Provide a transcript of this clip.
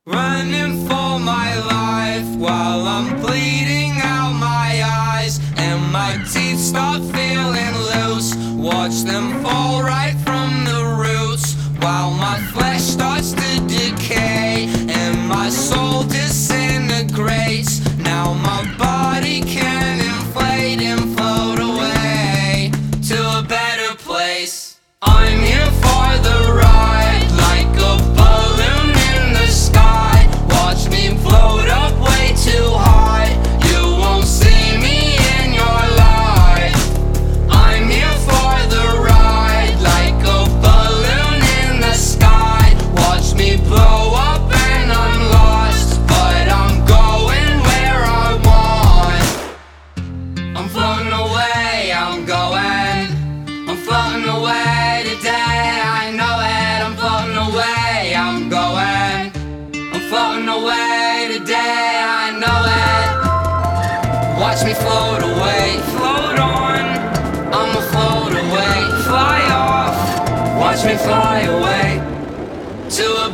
Running for my life while I'm bleeding out my eyes, and my teeth start feeling loose. Watch them fall right from the roots, while my flesh starts to decay and my soul disintegrates. Now my body can inflate and float away to a better place. I'm here for the ride, like a balloon in the sky. Watch me float up way too high. You won't see me in your life. I'm here for the ride, like a balloon in the sky. Watch me blow up and I'm lost, but I'm going where I want. I'm floating away, I'm going. I'm floating away today, I know it. I'm floating away, I'm going. I'm floating away today, I know it. Watch me float away, float on. I'ma float away, fly off. Watch me fly away to a